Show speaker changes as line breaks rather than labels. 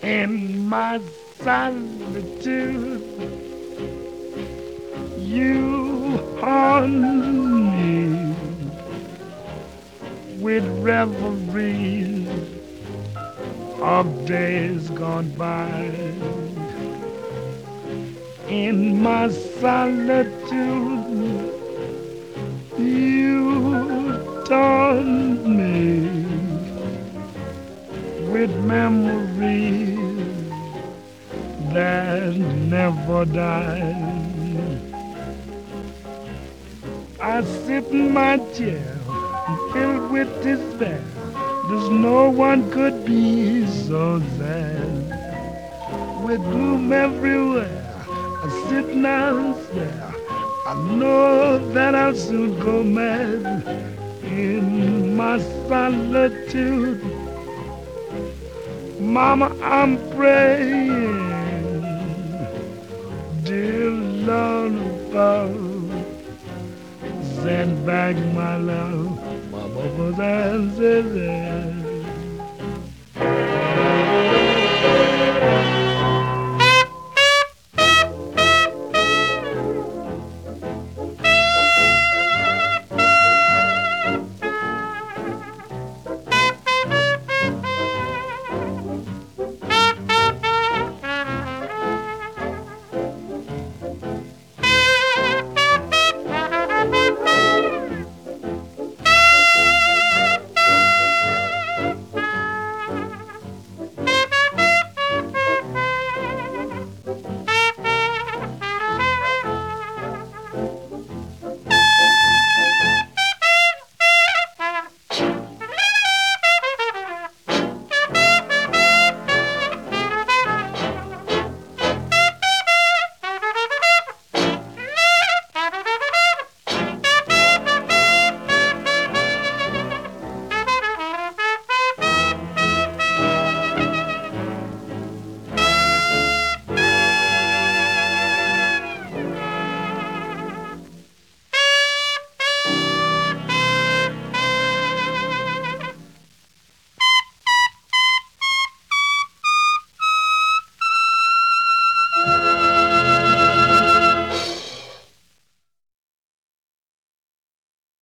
In my solitude, you haunt me with reveries of days gone by. In my solitude, you taunt me with memories that never die. I sit in my chair filled with despair. There's no one could be so sad. With gloom everywhere, I sit now and stare. I know that I'll soon go mad in my solitude. Mama, I'm praying, dear Lord above, send back my love. Mama was answering.